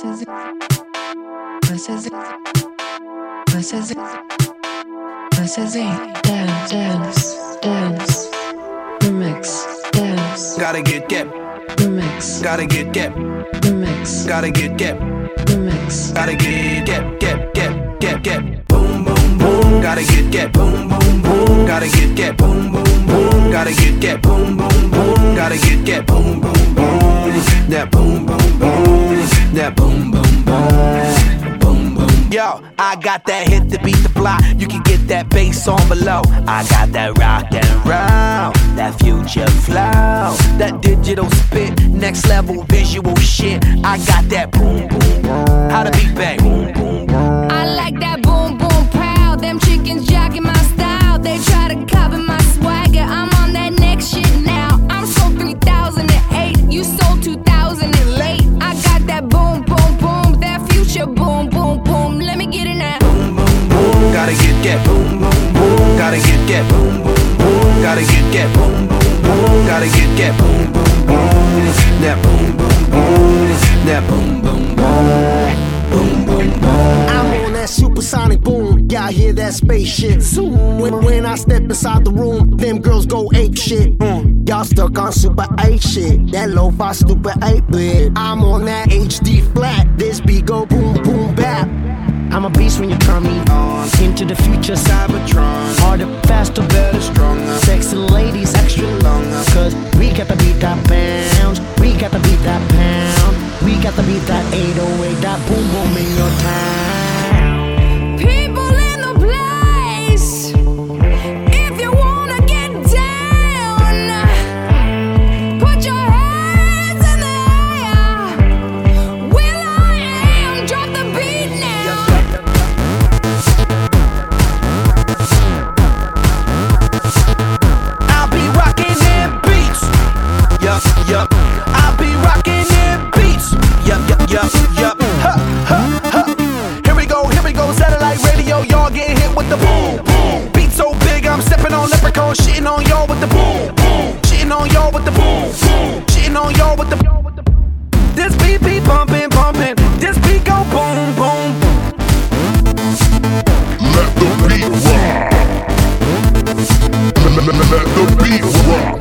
Dance, remix, dance. Gotta get remix. Gotta get remix. Gotta get remix. Gotta get boom boom boom. Gotta get boom boom boom. Gotta get boom boom boom. Gotta get boom boom boom. Gotta get boom boom boom. That boom boom boom. That boom boom boom. Boom boom. Yo, I got that hit to beat the block. You can get that bass on below. I got that rock and roll, that future flow, that digital spit, next level visual shit. I got that boom boom boom. How to beat bang? Boom boom boom. I like that boom boom pow. Them chickens jocking my style. They try to copy my swagger. I'm on that next shit now. I'm sold 3008. You sold 2000 and late. I got that boom boom boom. That future boom boom boom. Let me get it now. Boom boom boom. Gotta get boom boom boom. Gotta get boom boom boom. Gotta get boom boom boom. Gotta get boom boom boom. That boom boom boom. That boom boom boom. Boom boom boom. I'm on that supersonic boom. Y'all hear that spaceship zoom. When I step inside the room, them girls go ape shit. Y'all stuck on super 8 shit. That lo-fi stupid 8-bit. I'm on that HD flat. This beat go boom boom bap. I'm a beast when you turn me on. Into the future Cybertron. Harder, faster, better, stronger. Sexy ladies extra longer. Cause we got to beat that bounce. We got to beat that pound. We got to beat that 808. That boom boom in your town. People in the place. If you wanna get down, put your hands in the air. Will I am, drop the beat now. I'll be rocking them beats. Yup, yup. I'll be rocking them beats. Yup, yup, yup, yup. Ha, ha, ha. Here we go, satellite radio. Y'all getting hit with the boom, boom. Beat so big, I'm stepping on leprechaun, shitting on y'all with the boom, boom. Shitting on y'all with the boom, boom. Shitting on y'all with the. This beat be bumping, bumping. This beat go boom, boom. Let the beat rock. Let the beat rock.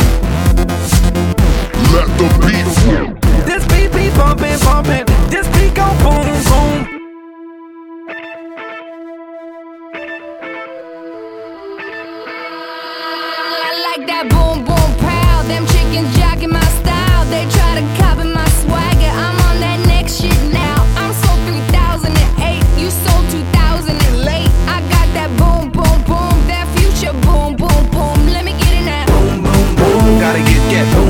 Let the beat rock. This beat be bumping, bumping. This beat go boom, boom. I like that boom boom pow. Them chickens jocking my style. They try to copy my swagger. I'm on that next shit now. I'm sold 3008. You sold 2000 and late. I got that boom boom boom. That future boom boom boom. Let me get it now. Boom boom boom. Gotta get boom